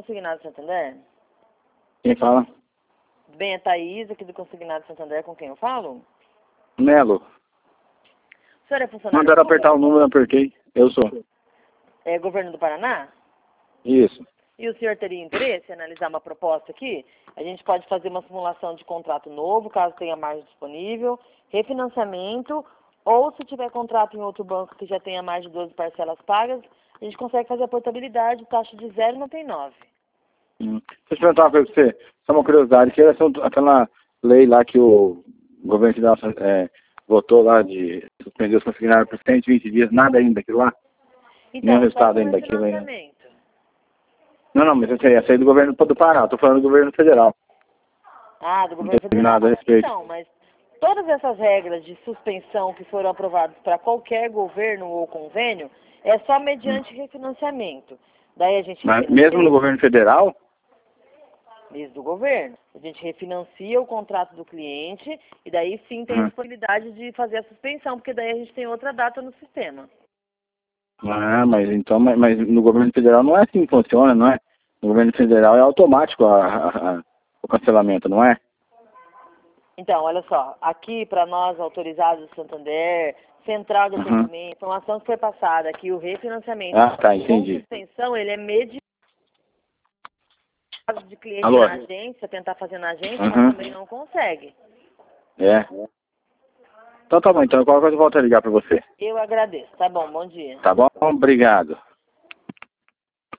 Consignado Santander? Quem fala? Bem, a Thaís, aqui do Consignado Santander, com quem eu falo? Melo. O senhor é funcionário Mandaram público? apertar o número, eu apertei. Eu sou. É governo do Paraná? Isso. E o senhor teria interesse em analisar uma proposta aqui? A gente pode fazer uma simulação de contrato novo, caso tenha margem disponível, refinanciamento, ou se tiver contrato em outro banco que já tenha mais de 12 parcelas pagas, a gente consegue fazer a portabilidade, taxa de 0,99. Deixa eu te perguntar uma coisa pra você. Só uma curiosidade, que era aquela lei lá que o governo federal votou lá de suspender os consignados por 120 dias, nada ainda daquilo lá? Nenhum Então, só resultado com ainda daquilo ainda. refinanciamento. Não, mas essa aí do governo do Pará, eu tô falando do governo federal. Ah, do Não governo tem federal. nada a respeito. Então, mas todas essas regras de suspensão que foram aprovadas para qualquer governo ou convênio, é só mediante refinanciamento. Daí a gente Mas refinancia mesmo no governo federal? mês do governo. A gente refinancia o contrato do cliente e daí sim tem a disponibilidade de fazer a suspensão, porque daí a gente tem outra data no sistema. Ah, mas então, mas no governo federal não é assim que funciona, não é? No governo federal é automático o cancelamento, não é? Então, olha só, aqui para nós autorizados do Santander, central de atendimento, informação que foi passada aqui, o refinanciamento Ah, tá, com entendi. suspensão, ele é mediado de cliente Alô? na agência, tentar fazer na agência, mas também não consegue. É. Então tá bom, então qualquer coisa eu volto a ligar pra você. Eu agradeço. Tá bom, bom dia. Tá bom? Obrigado.